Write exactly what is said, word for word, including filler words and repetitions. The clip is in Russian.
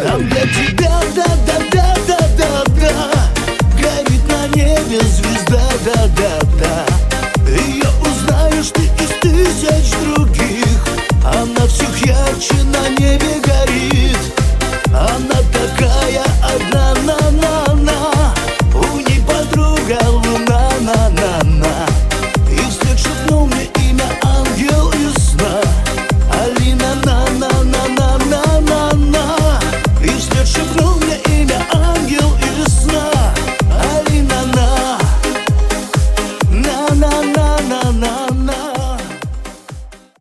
Там для тебя, да-да-да-да-да-да, горит на небе звезда, да-да-да.